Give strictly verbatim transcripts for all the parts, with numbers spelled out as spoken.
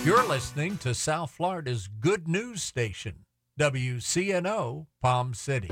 You're listening to South Florida's good news station, W C N O Palm City.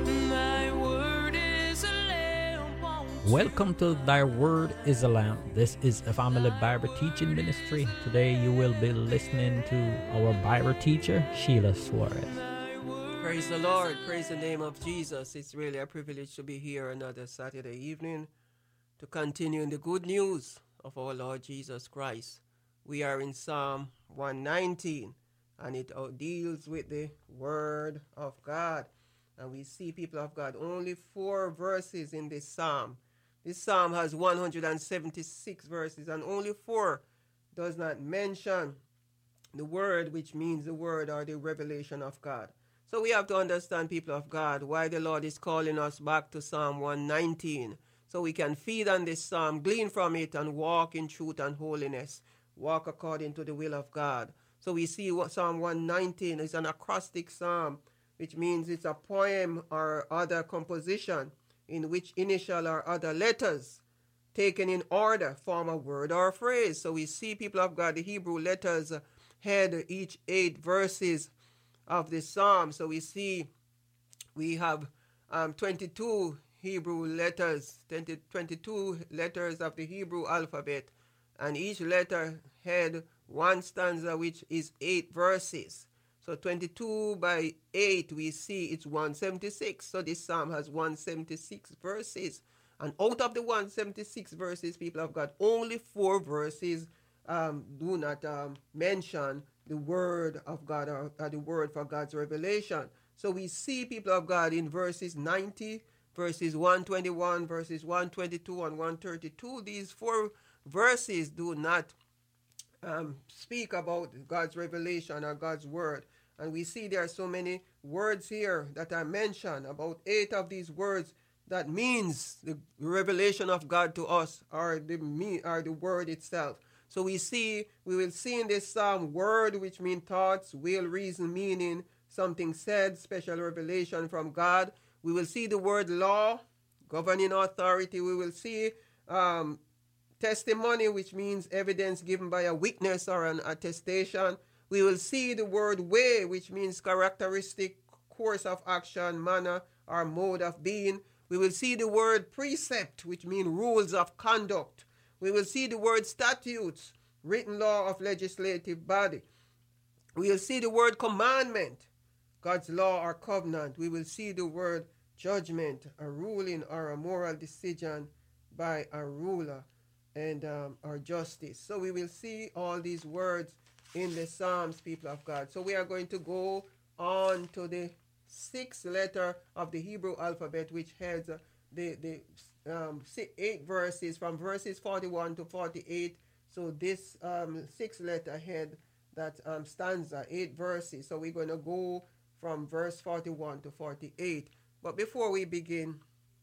Welcome to Thy Word is a Lamp. This is a family Bible teaching ministry. Today you will be listening to our Bible teacher, Sheila Suarez. Praise the Lord. Praise the name of Jesus. It's really a privilege to be here another Saturday evening to continue in the good news of our Lord Jesus Christ. We are in Psalm one nineteen, and it deals with the Word of God. And we see, people of God, only four verses in this psalm. This psalm has one hundred seventy-six verses, and only four does not mention the Word, which means the Word or the revelation of God. So we have to understand, people of God, why the Lord is calling us back to Psalm one nineteen, so we can feed on this psalm, glean from it, and walk in truth and holiness, walk according to the will of God. So we see what Psalm one nineteen is an acrostic psalm, which means it's a poem or other composition in which initial or other letters taken in order form a word or a phrase. So we see, people of God, the Hebrew letters head each eight verses of the psalm. So we see we have um, twenty-two Hebrew letters, twenty, twenty-two letters of the Hebrew alphabet, and each letter had one stanza, which is eight verses. So twenty-two by eight, we see it's one hundred seventy-six. So this psalm has one hundred seventy-six verses. And out of the one hundred seventy-six verses, people have got only four verses um, do not um, mention the word of God, or, or the word for God's revelation. So we see, people of God, in verses ninety, verses one twenty-one, verses one twenty-two, and one thirty-two, these four verses do not um, speak about God's revelation or God's word. And we see there are so many words here that are mentioned, about eight of these words that means the revelation of God to us, or the me or the word itself. So we see, we will see in this psalm word, which mean thoughts, will, reason, meaning, something said, special revelation from God. We will see the word law, governing authority. We will see um, testimony, which means evidence given by a witness or an attestation. We will see the word way, which means characteristic, course of action, manner, or mode of being. We will see the word precept, which means rules of conduct. We will see the word statutes, written law of legislative body. We will see the word commandment, God's law or covenant. We will see the word judgment, a ruling or a moral decision by a ruler, and um, or justice. So we will see all these words in the Psalms, people of God. So we are going to go on to the sixth letter of the Hebrew alphabet, which has uh, the, the um, six, eight verses, from verses forty-one to forty-eight. So this um, sixth letter had that um, stanza, eight verses. So we're going to go from verse forty-one to forty-eight. But before we begin,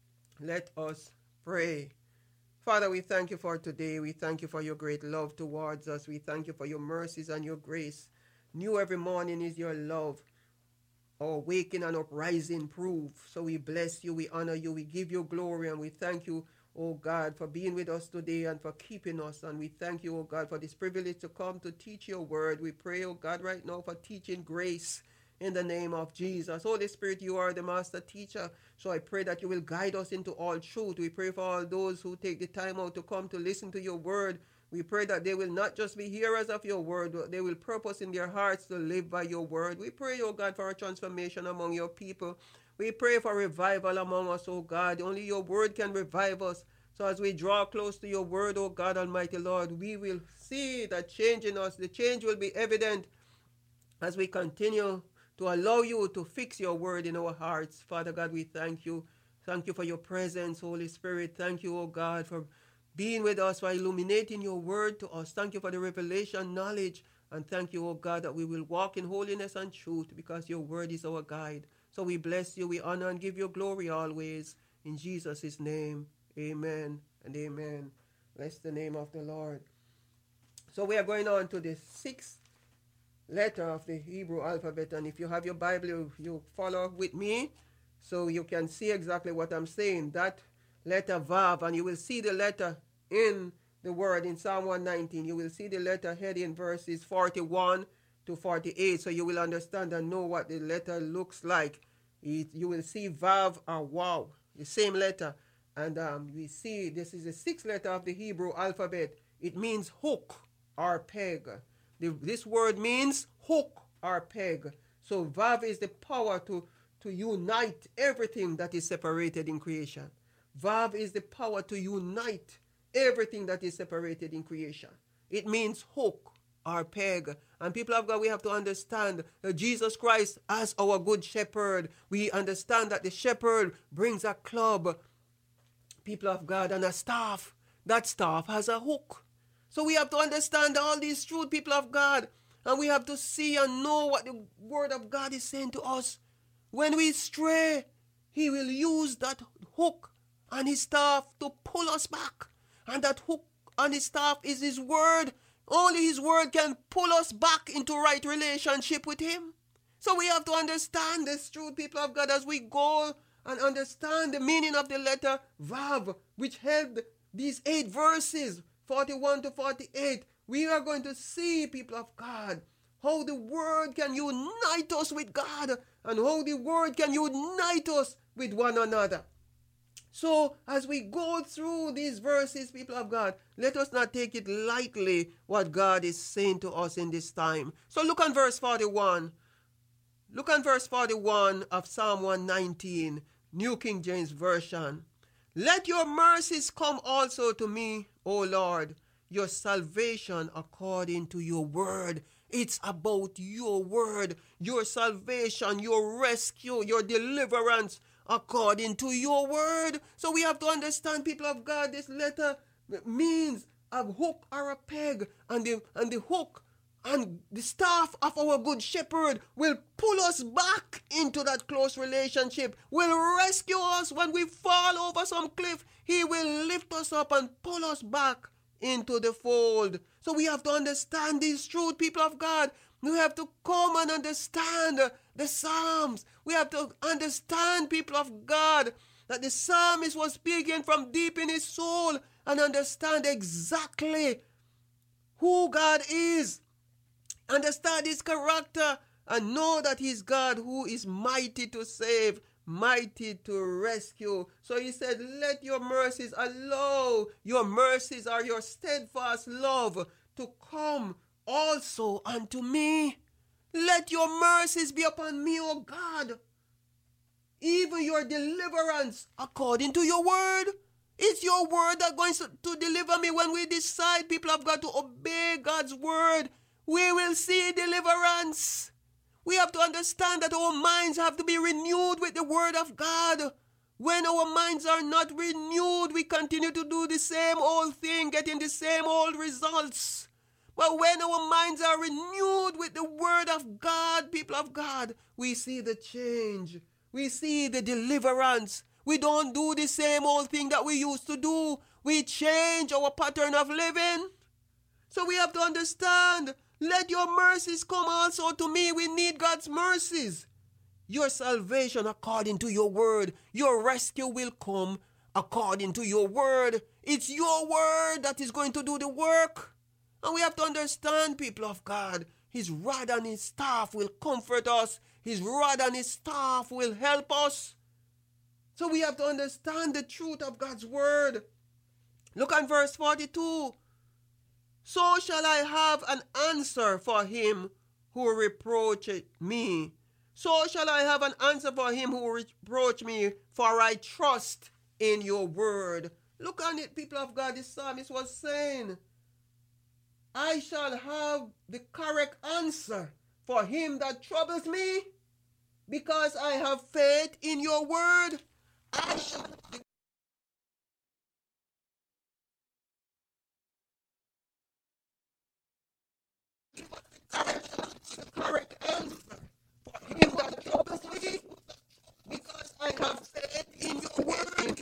let us pray. Father, we thank you for today. We thank you for your great love towards us. We thank you for your mercies and your grace. New every morning is your love. Our waking and uprising prove. So we bless you, we honor you, we give you glory, and we thank you, oh God, for being with us today and for keeping us. And we thank you, oh God, for this privilege to come to teach your word. We pray, oh God, right now for teaching grace in the name of Jesus. Holy Spirit, you are the master teacher. So I pray that you will guide us into all truth. We pray for all those who take the time out to come to listen to your word. We pray that they will not just be hearers of your word, but they will purpose in their hearts to live by your word. We pray, oh God, for a transformation among your people. We pray for revival among us, oh God. Only your word can revive us. So as we draw close to your word, oh God Almighty Lord, we will see that change in us. The change will be evident as we continue to allow you to fix your word in our hearts. Father God, we thank you. Thank you for your presence, Holy Spirit. Thank you, oh God, for being with us, for illuminating your word to us. Thank you for the revelation, knowledge, and thank you, oh God, that we will walk in holiness and truth because your word is our guide. So we bless you, we honor and give you glory always. In Jesus' name, amen and amen. Bless the name of the Lord. So we are going on to the sixth letter of the Hebrew alphabet, and if you have your Bible, you, you follow with me so you can see exactly what I'm saying. That letter Vav, and you will see the letter in the word in Psalm one nineteen, you will see the letter heading verses forty-one to forty-eight, so you will understand and know what the letter looks like. It, you will see Vav or Wow, the same letter. And um, we see this is the sixth letter of the Hebrew alphabet. It means hook or peg. The, this word means hook or peg. So Vav is the power to, to unite everything that is separated in creation. Vav is the power to unite everything that is separated in creation. It means hook or peg. And people of God, we have to understand that Jesus Christ as our good shepherd. We understand that the shepherd brings a club, people of God, and a staff. That staff has a hook. So we have to understand all these truths, people of God. And we have to see and know what the word of God is saying to us. When we stray, he will use that hook and his staff to pull us back. And that hook and his staff is his word. Only his word can pull us back into right relationship with him. So we have to understand this truth, people of God, as we go and understand the meaning of the letter Vav, which held these eight verses, forty-one to forty-eight. We are going to see, people of God, how the word can unite us with God and how the word can unite us with one another. So as we go through these verses, people of God, let us not take it lightly what God is saying to us in this time. So look on verse forty-one. Look on verse forty-one of Psalm one nineteen, New King James Version. Let your mercies come also to me, O Lord, your salvation according to your word. It's about your word, your salvation, your rescue, your deliverance according to your word. So we have to understand, people of God, this letter means a hook or a peg, and the, and the hook and the staff of our good shepherd will pull us back into that close relationship, will rescue us when we fall over some cliff. He will lift us up and pull us back into the fold. So we have to understand this truth, people of God. We have to come and understand the Psalms. We have to understand, people of God, that the psalmist was speaking from deep in his soul and understand exactly who God is, understand his character, and know that he's God who is mighty to save, mighty to rescue. So he said, let your mercies allow, your mercies are your steadfast love to come also unto me. Let your mercies be upon me, O God. Even your deliverance according to your word. It's your word that's going to deliver me. When we decide, people have got to obey God's word, we will see deliverance. We have to understand that our minds have to be renewed with the word of God. When our minds are not renewed, we continue to do the same old thing, getting the same old results. But when our minds are renewed with the word of God, people of God, we see the change. We see the deliverance. We don't do the same old thing that we used to do. We change our pattern of living. So we have to understand, let your mercies come also to me. We need God's mercies. Your salvation according to your word. Your rescue will come according to your word. It's your word that is going to do the work. And we have to understand, people of God, his rod and his staff will comfort us. His rod and his staff will help us. So we have to understand the truth of God's word. Look at verse forty-two. So shall I have an answer for him who reproacheth me. So shall I have an answer for him who reproach me, for I trust in your word. Look on it, people of God. The psalmist was saying, I shall have the correct answer for him that troubles me, because I have faith in your word. I shall have the correct answer for him that troubles me, because I have faith in your word.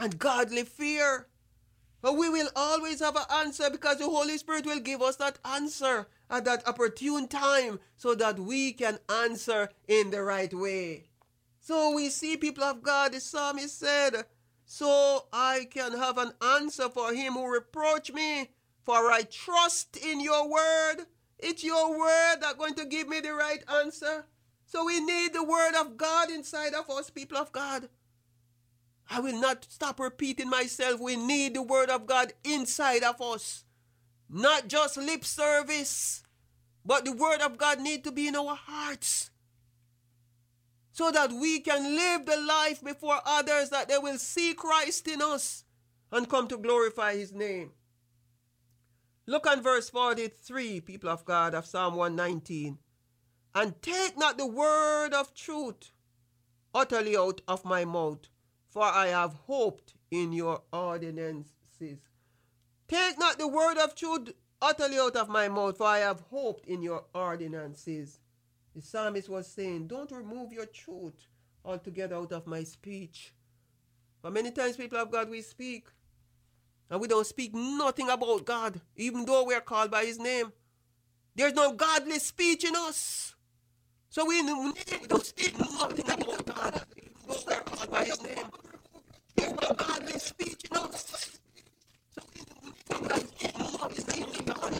and godly fear. But we will always have an answer because the Holy Spirit will give us that answer at that opportune time so that we can answer in the right way. So we see, people of God, the psalmist said, so I can have an answer for him who reproach me, for I trust in your word. It's your word that's going to give me the right answer. So we need the word of God inside of us, people of God. I will not stop repeating myself. We need the word of God inside of us. Not just lip service, but the word of God needs to be in our hearts, so that we can live the life before others, that they will see Christ in us and come to glorify his name. Look at verse forty-three, people of God, of Psalm one nineteen. And take not the word of truth utterly out of my mouth, for I have hoped in your ordinances. Take not the word of truth utterly out of my mouth, for I have hoped in your ordinances. The psalmist was saying, don't remove your truth altogether out of my speech. But many times, people of God, we speak, and we don't speak nothing about God, even though we are called by his name. There's no godly speech in us. So we don't speak nothing about God, even though we are called by his name. There's no godly speech in us. So we don't speak nothing about God.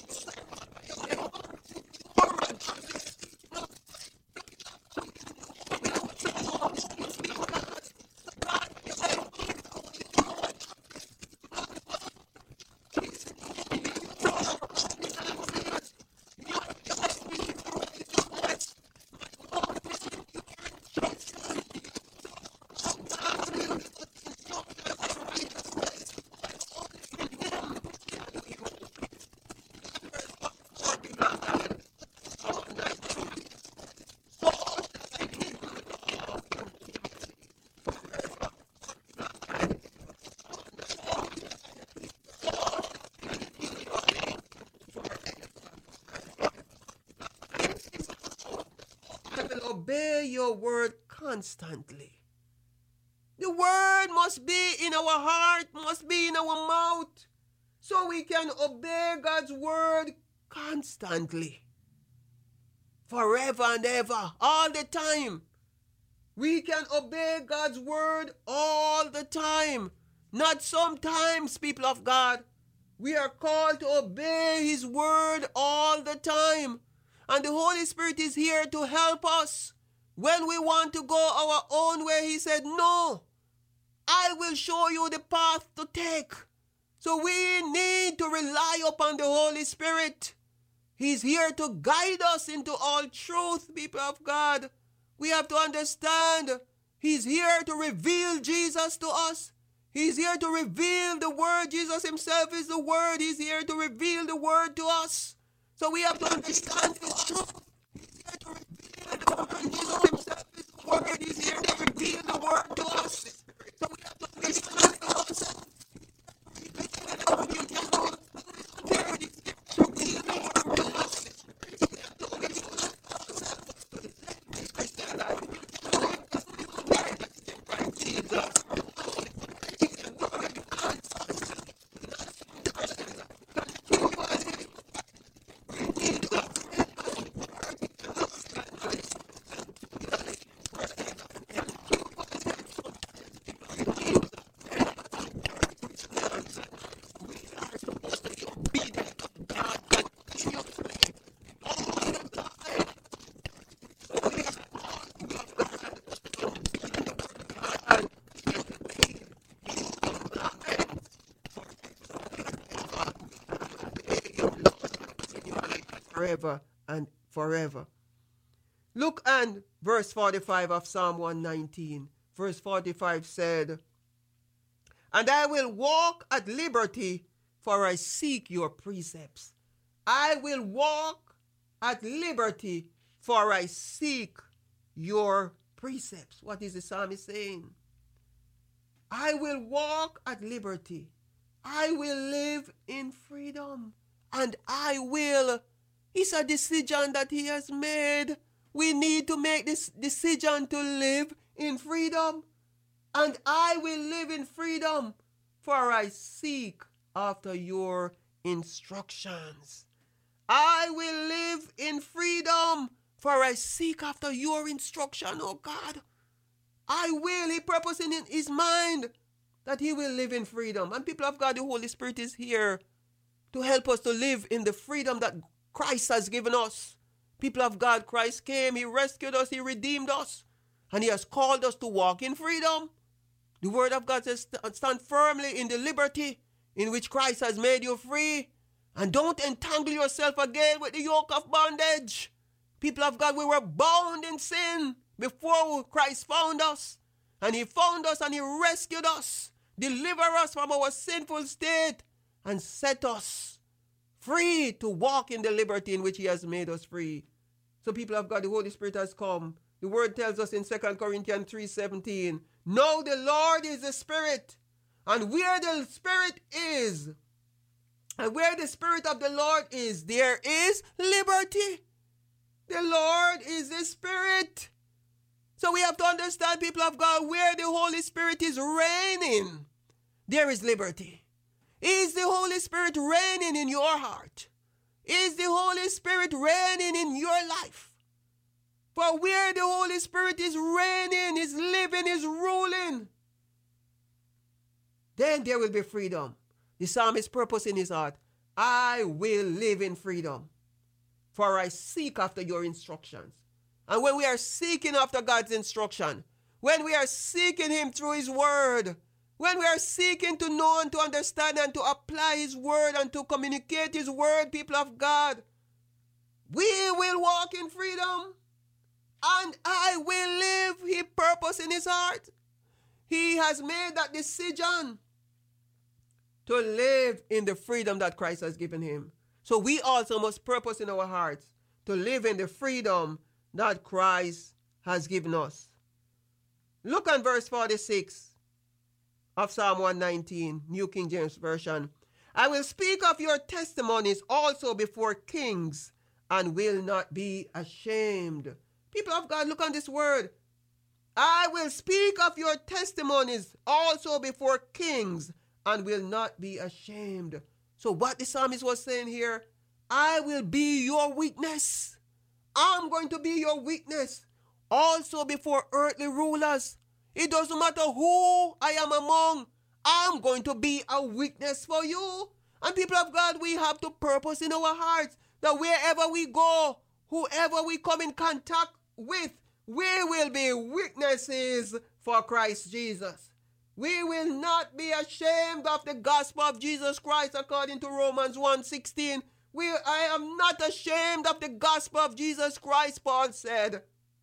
Obey your word constantly. The word must be in our heart, must be in our mouth, so we can obey God's word constantly, forever and ever, all the time. We can obey God's word all the time, not sometimes, people of God. We are called to obey his word all the time. And the Holy Spirit is here to help us. When we want to go our own way, he said, no, I will show you the path to take. So we need to rely upon the Holy Spirit. He's here to guide us into all truth, people of God. We have to understand, he's here to reveal Jesus to us. He's here to reveal the word. Jesus himself is the word. He's here to reveal the word to us. So we have to understand the truth. He's here to reveal the word. Jesus himself is the word. He's here to reveal the word to us. So we have to understand the word. Forever and forever. Look at verse forty-five of Psalm one nineteen. Verse forty-five said, and I will walk at liberty, for I seek your precepts. I will walk at liberty, for I seek your precepts. What is the psalmist saying? I will walk at liberty. I will live in freedom. And I will. It's a decision that he has made. We need to make this decision to live in freedom. and I will live in freedom, for I seek after your instructions. I will live in freedom, for I seek after your instruction, oh God. I will. He purposed in his mind that he will live in freedom. And people of God, the Holy Spirit is here to help us to live in the freedom that Christ has given us. People of God, Christ came, he rescued us, he redeemed us, and he has called us to walk in freedom. The word of God says, stand firmly in the liberty in which Christ has made you free, and don't entangle yourself again with the yoke of bondage. People of God, we were bound in sin before Christ found us, and he found us and he rescued us, delivered us from our sinful state, and set us free to walk in the liberty in which he has made us free. So people of God, the Holy Spirit has come. The word tells us in Second Corinthians three seventeen, now the Lord is the Spirit, and where the Spirit is, and where the Spirit of the Lord is, there is liberty. The Lord is the Spirit. So we have to understand, people of God, where the Holy Spirit is reigning, there is liberty. Is the Holy Spirit reigning in your heart? Is the Holy Spirit reigning in your life? For where the Holy Spirit is reigning, is living, is ruling, then there will be freedom. The psalmist's purpose in his heart, I will live in freedom, for I seek after your instructions. And when we are seeking after God's instruction, when we are seeking him through his word, when we are seeking to know and to understand and to apply his word and to communicate his word, people of God, we will walk in freedom, and I will live. He purpose in his heart. He has made that decision to live in the freedom that Christ has given him. So we also must purpose in our hearts to live in the freedom that Christ has given us. Look at verse forty-six of Psalm one nineteen, New King James Version. I will speak of your testimonies also before kings, and will not be ashamed. People of God, look on this word. I will speak of your testimonies also before kings, and will not be ashamed. So what the psalmist was saying here, I will be your witness. I'm going to be your witness also before earthly rulers. It doesn't matter who I am among, I'm going to be a witness for you. And people of God, we have to purpose in our hearts that wherever we go, whoever we come in contact with, we will be witnesses for Christ Jesus. We will not be ashamed of the gospel of Jesus Christ, according to Romans one sixteen. We, I am not ashamed of the gospel of Jesus Christ, Paul said,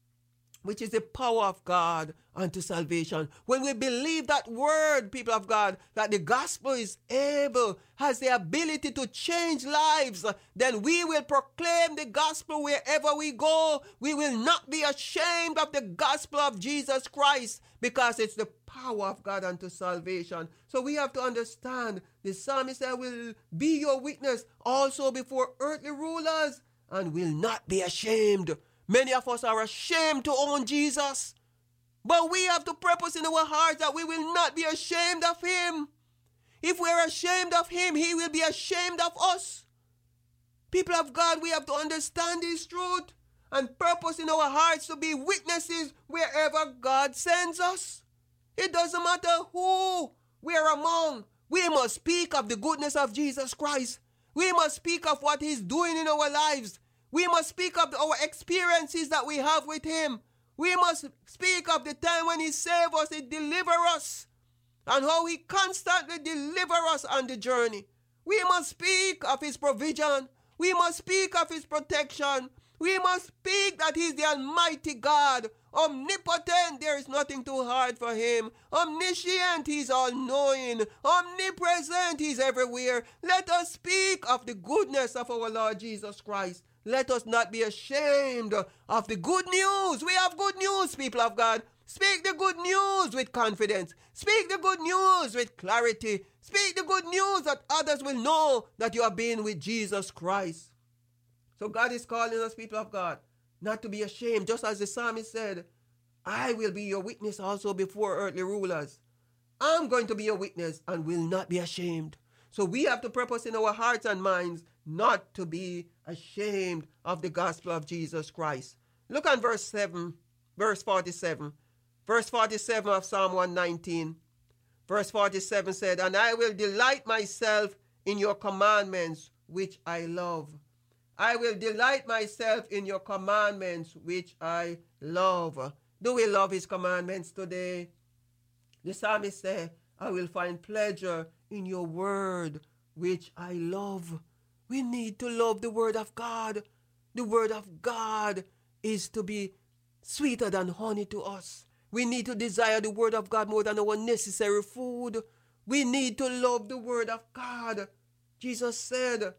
which is the power of God unto salvation. When we believe that word, people of God, that the gospel is able, has the ability to change lives, then we will proclaim the gospel wherever we go. We will not be ashamed of the gospel of Jesus Christ, because it's the power of God unto salvation. So we have to understand, the psalmist said, will be your witness also before earthly rulers, and will not be ashamed. Many of us are ashamed to own Jesus, but we have to purpose in our hearts that we will not be ashamed of him. If we are ashamed of him, he will be ashamed of us. People of God, we have to understand this truth and purpose in our hearts to be witnesses wherever God sends us. It doesn't matter who we are among. We must speak of the goodness of Jesus Christ. We must speak of what he's doing in our lives. We must speak of our experiences that we have with him. We must speak of the time when he saved us, he delivered us, and how he constantly delivers us on the journey. We must speak of his provision. We must speak of his protection. We must speak that he's the Almighty God, omnipotent, there is nothing too hard for him. Omniscient, he's all-knowing. Omnipresent, he's everywhere. Let us speak of the goodness of our Lord Jesus Christ. Let us not be ashamed of the good news. We have good news, people of God. Speak the good news with confidence. Speak the good news with clarity. Speak the good news that others will know that you have been with Jesus Christ. So God is calling us, people of God, not to be ashamed. Just as the psalmist said, I will be your witness also before earthly rulers. I'm going to be your witness and will not be ashamed. So we have to purpose in our hearts and minds not to be ashamed of the gospel of Jesus Christ. Look at verse seven, verse forty-seven. Verse forty-seven of Psalm one nineteen. Verse forty-seven said, and I will delight myself in your commandments, which I love. I will delight myself in your commandments, which I love. Do we love his commandments today? The psalmist said, I will find pleasure in your word, which I love. We need to love the word of God. The word of God is to be sweeter than honey to us. We need to desire the word of God more than our necessary food. We need to love the word of God. Jesus said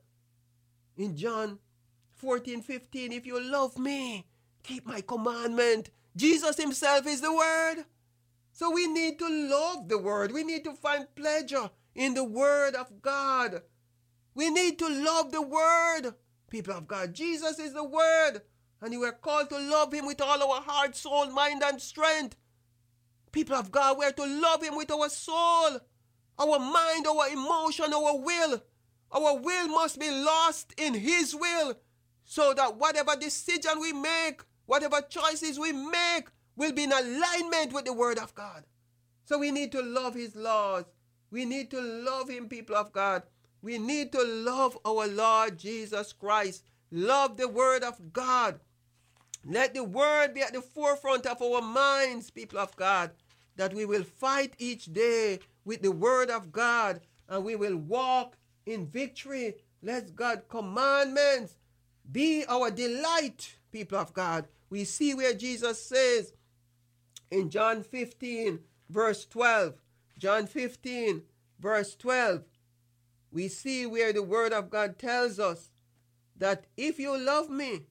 in John fourteen fifteen, if you love me, keep my commandment. Jesus himself is the word. So we need to love the word. We need to find pleasure in the word of God. We need to love the word. People of God, Jesus is the word. And we are called to love him with all our heart, soul, mind, and strength. People of God, we are to love him with our soul, our mind, our emotion, our will. Our will must be lost in his will, so that whatever decision we make, whatever choices we make, will be in alignment with the word of God. So we need to love his laws. We need to love him, people of God. We need to love our Lord Jesus Christ. Love the word of God. Let the word be at the forefront of our minds, people of God, that we will fight each day with the word of God, and we will walk in victory. Let God's commandments be our delight, people of God. We see where Jesus says in John fifteen, verse twelve, John fifteen, verse twelve, we see where the word of God tells us that if you love me,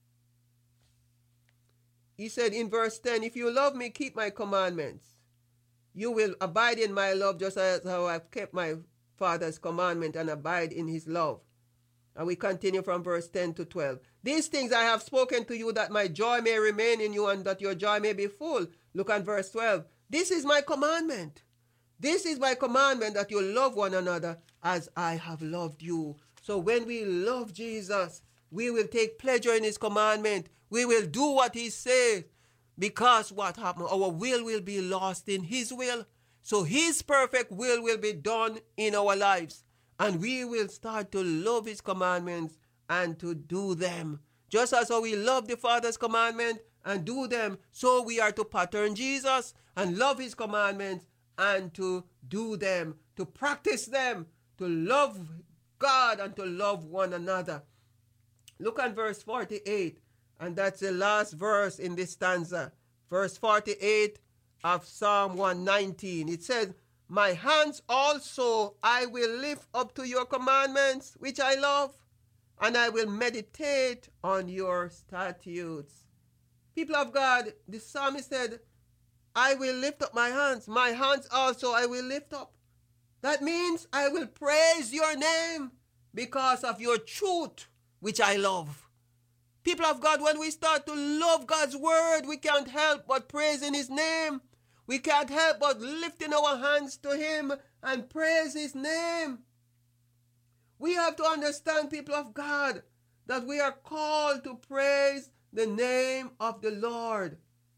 he said in verse ten, if you love me, keep my commandments. You will abide in my love, just as how I've kept my Father's commandment and abide in his love. And we continue from verse ten to twelve. These things I have spoken to you, that my joy may remain in you and that your joy may be full. Look at verse twelve. This is my commandment. This is my commandment, that you love one another as I have loved you. So when we love Jesus, we will take pleasure in his commandment. We will do what he says, because what happened? Our will will be lost in his will. So his perfect will will be done in our lives. And we will start to love his commandments and to do them. Just as how we love the Father's commandment and do them, so we are to pattern Jesus and love his commandments and to do them, to practice them, to love God and to love one another. Look at verse forty-eight, and that's the last verse in this stanza. Verse forty-eight of Psalm one nineteen. It says, my hands also I will lift up to your commandments, which I love, and I will meditate on your statutes. People of God, the psalmist said, I will lift up my hands. My hands also I will lift up. That means I will praise your name because of your truth, which I love. People of God, when we start to love God's word, we can't help but praising his name. We can't help but lifting our hands to him and praise his name. We have to understand, people of God, that we are called to praise the name of the Lord.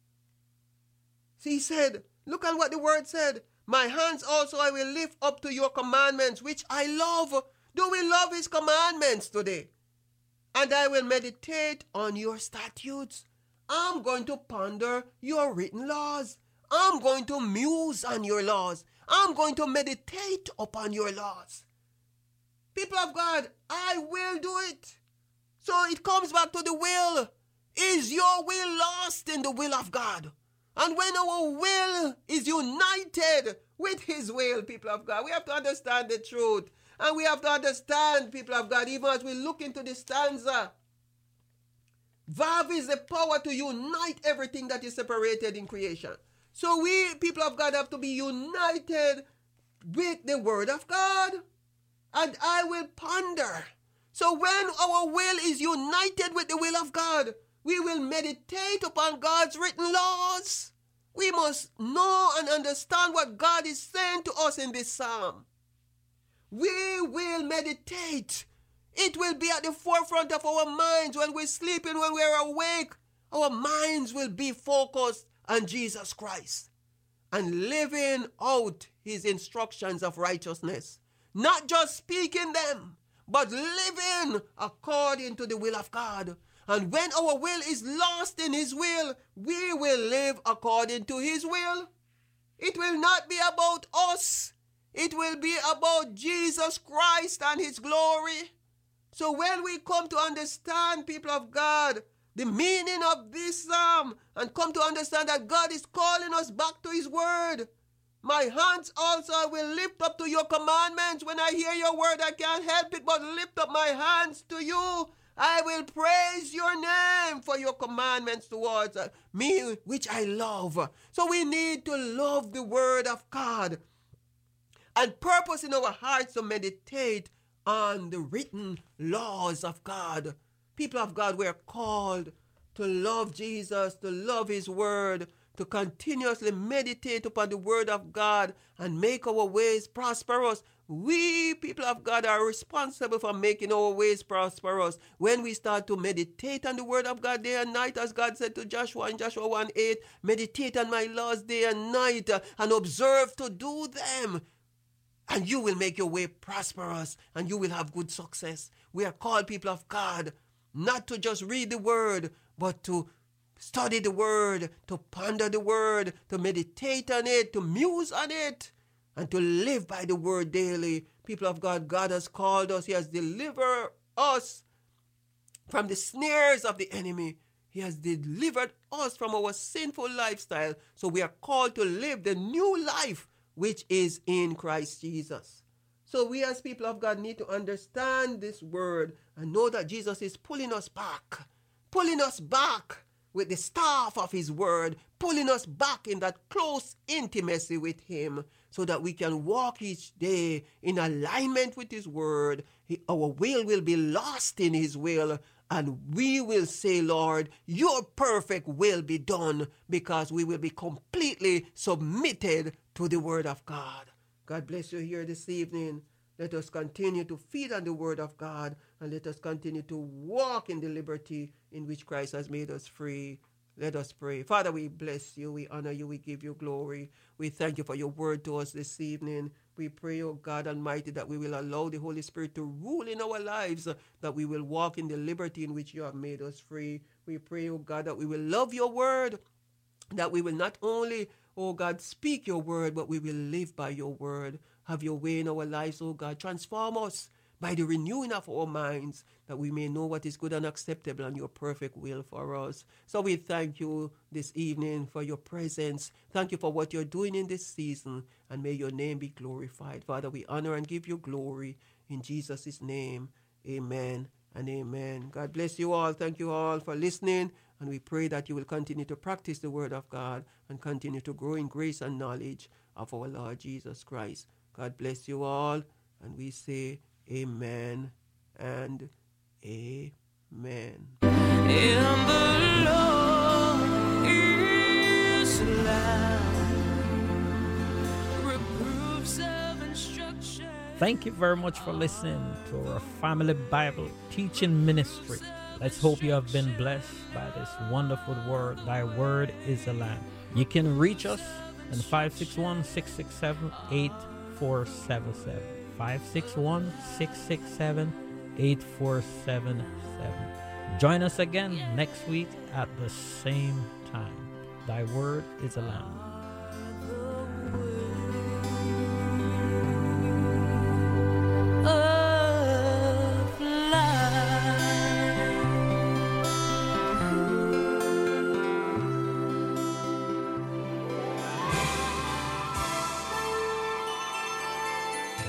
See, he said, look at what the word said. My hands also I will lift up to your commandments, which I love. Do we love his commandments today? And I will meditate on your statutes. I'm going to ponder your written laws. I'm going to muse on your laws. I'm going to meditate upon your laws. People of God, I will do it. So it comes back to the will. Is your will lost in the will of God? And when our will is united with his will, people of God, we have to understand the truth. And we have to understand, people of God, even as we look into this stanza, Vav is the power to unite everything that is separated in creation. So we, people of God, have to be united with the word of God. And I will ponder. So when our will is united with the will of God, We will meditate upon God's written laws. We must know and understand what God is saying to us in this psalm. We will meditate. It will be at the forefront of our minds when we're sleeping, when we're awake. Our minds will be focused on Jesus Christ and living out his instructions of righteousness. Not just speaking them, but living according to the will of God. And when our will is lost in his will, we will live according to his will. It will not be about us. It will be about Jesus Christ and his glory. So when we come to understand, people of God, the meaning of this psalm and come to understand that God is calling us back to his word, my hands also will lift up to your commandments. When I hear your word, I can't help it but lift up my hands to you. I will praise your name for your commandments towards me, which I love. So we need to love the word of God and purpose in our hearts to meditate on the written laws of God. People of God, we are called to love Jesus, to love his word, to continuously meditate upon the word of God and make our ways prosperous. We, people of God, are responsible for making our ways prosperous. When we start to meditate on the word of God day and night, as God said to Joshua in Joshua one eight, meditate on my laws day and night uh, and observe to do them. And you will make your way prosperous and you will have good success. We are called, people of God, not to just read the word, but to study the word, to ponder the word, to meditate on it, to muse on it, and to live by the word daily. People of God, God has called us. He has delivered us from the snares of the enemy. He has delivered us from our sinful lifestyle. So we are called to live the new life which is in Christ Jesus. So we as people of God need to understand this word and know that Jesus is pulling us back, pulling us back with the staff of his word, pulling us back in that close intimacy with him so that we can walk each day in alignment with his word. He, our will will be lost in his will, and we will say, Lord, your perfect will be done, because we will be completely submitted to the word of God. God bless you here this evening. Let us continue to feed on the word of God, and let us continue to walk in the liberty in which Christ has made us free. Let us pray. Father, we bless you, we honor you, we give you glory. We thank you for your word to us this evening. We pray, oh God Almighty, that we will allow the Holy Spirit to rule in our lives, that we will walk in the liberty in which you have made us free. We pray, oh God, that we will love your word, that we will not only, oh God, speak your word, but we will live by your word. Have your way in our lives, oh God. Transform us by the renewing of our minds, that we may know what is good and acceptable and your perfect will for us. So we thank you this evening for your presence. Thank you for what you're doing in this season, and may your name be glorified. Father, we honor and give you glory in Jesus' name. Amen and amen. God bless you all. Thank you all for listening, and we pray that you will continue to practice the word of God and continue to grow in grace and knowledge of our Lord Jesus Christ. God bless you all, and we say amen and amen. In the Lord is lamb, reproofs of instruction. Thank you very much for listening to our Family Bible Teaching Ministry. Let's hope you have been blessed by this wonderful word. Thy word is a lamp. You can reach us on five six one, six six seven, eight four seven seven. five six one, six six seven, eight four seven seven. Join us again next week at the same time. Thy word is a lamp.